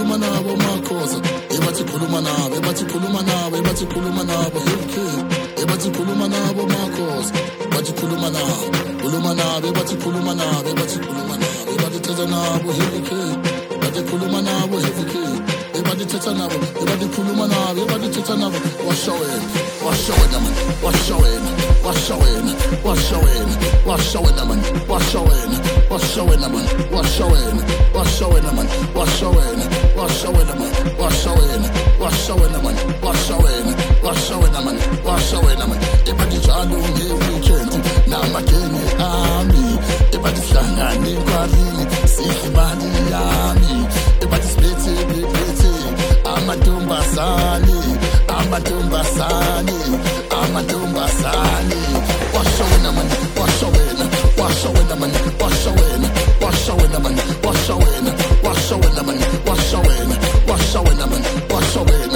khuluma nabo makhoza ebathi khuluma nabo ebathi khuluma nabo ebathi khuluma nabo ebathi khuluma nabo makhoza bathi khuluma nabo ebathi khuluma nabo ebathi khuluma nabo ebathi thetha nabo bathi khuluma nabo ebathi thetha nabo ebathi khuluma nabo ebathi thetha nabo washa wena man washa wena man washa wena man washa wena man washa wena man washa wena man washa wena man ebathi njalo nge-weekend namagenge ami ebathi hlangane kwarini sihlibani yami ebathi sibethe amantombazane washa wena man washa wena man washa wena man washa wena man washa wena man washa wena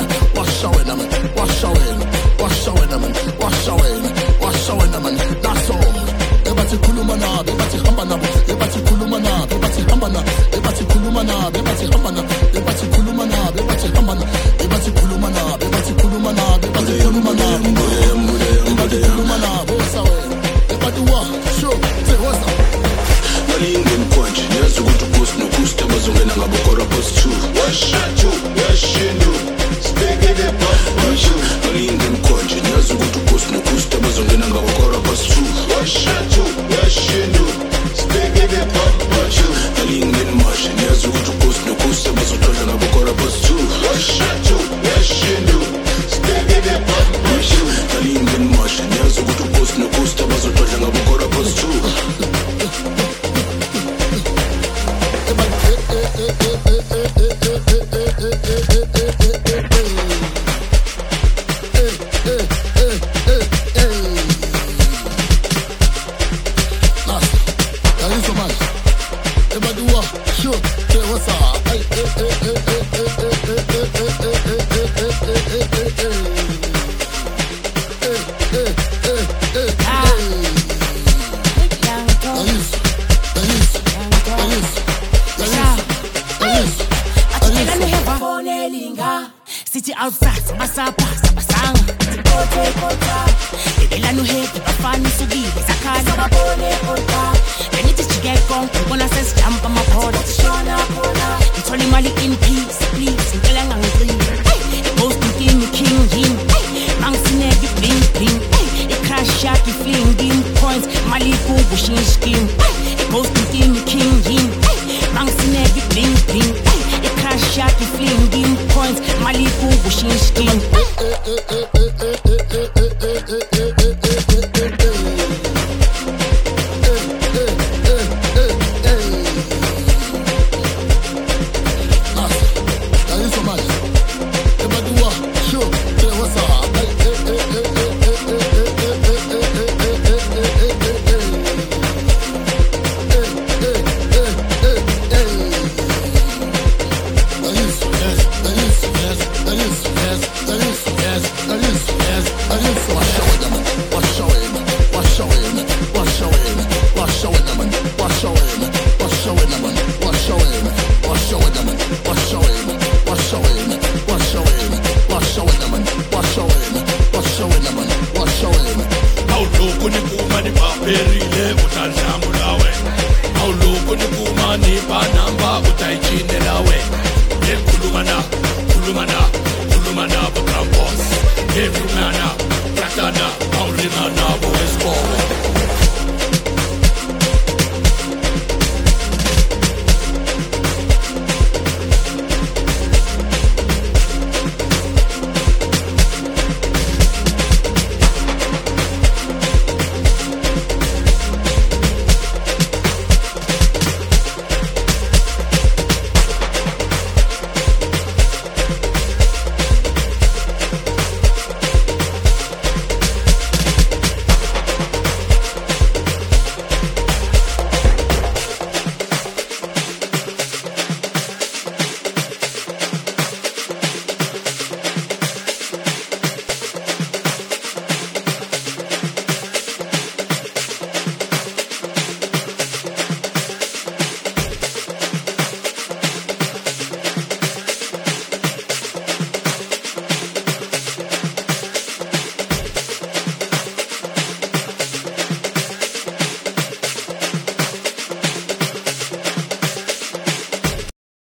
man that's all ebathi khuluma nabo ebathi hamba nabo ebathi khuluma nabo ebathi hamba nabo ebathi khuluma nabo ebathi hamba nabo ebathi khuluma nabo ebathi hamba nabo ebathi khuluma nabo ebathi khuluma nabo ebathi khuluma nabo ebathi khuluma nabo sawena ebathi wa sure say what's up Malinge mkwanje nyazi ukuthi upost nokusta bazongena ngabo kora post 2 washindu speaking the post Malinge mkwanje nyazi ukuthi upost nokusta bazongena ngabo kora post 2 washindu speaking the post Malinge mmashe nyazi ukuthi upost nokusta bazothola ngabo kora post 2 washindu speaking the post Malinge mmashe nyazi ukuthi upost nokusta bazothola ngabo kora post 2 City outside, basanga Ebela no hate, bafani sugile, sakali babone kota Beniti chigeko, ngona sense jump my board Shona kona, ngitholi mali in peace, please Ngicela ngangicile, ghost king Mangisineke bling crash shot fling points, mali kubu shin scheme Ghost king Mangisineke bling crash shot fling points, mali kubu shin scheme